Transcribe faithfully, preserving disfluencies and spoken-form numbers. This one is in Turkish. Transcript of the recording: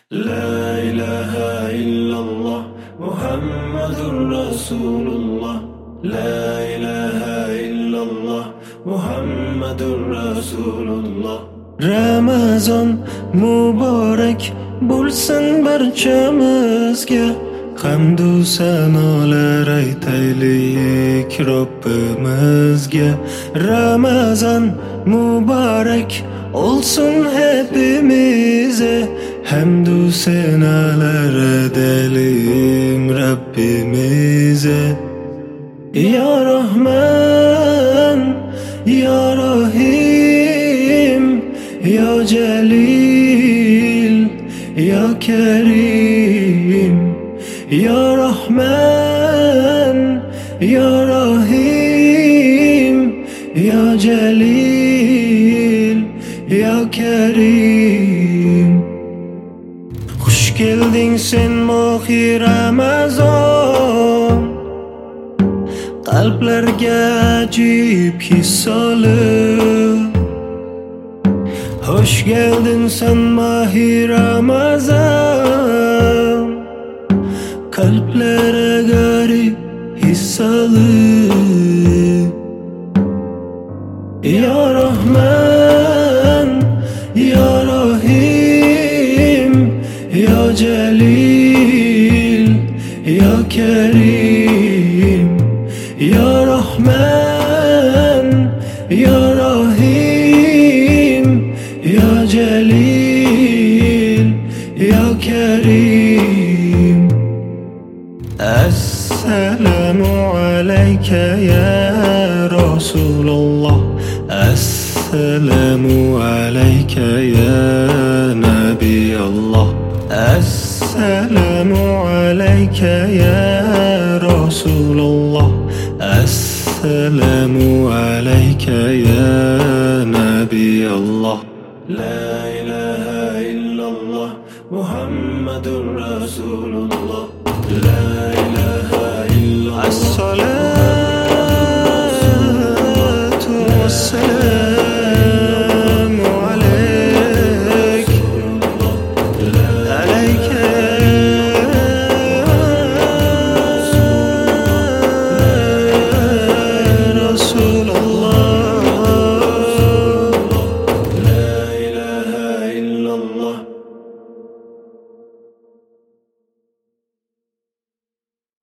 La ilahe illallah Muhammedur Resulullah. La ilahe illallah Muhammedur Resulullah. Ramazon muborak bo'lsin barchamizga, hamdu sanolar aytaylik Robbimizga. Ramazon muborak olsun hepimize, hamdu senalar edelim Rabbimize. Ya Rahman, Ya Rahim, Ya Celil, Ya Kerim. Ya Rahman, Ya Rahim, Ya Celil, Ya Kerim. Hoş geldin sen mahi Ramazon, qalblarga ajib his solib. Hoş geldin sen mahi Ramazon, qalblere garip his solib. Ya Rahman, Ya Rahim, Ya Celil, Ya Kerim. Ya Rahman, Ya Rahim, Ya Celil, Ya Kerim. Esselamu aleyke ya Resulallah. Esselamu aleyke ya Nebiyallah. Esselamu aleyke ya Resulallah. Esselamu aleyke ya Nebiyallah. La ilahe illallah Muhammedur Resulullah. La ilahe illallah.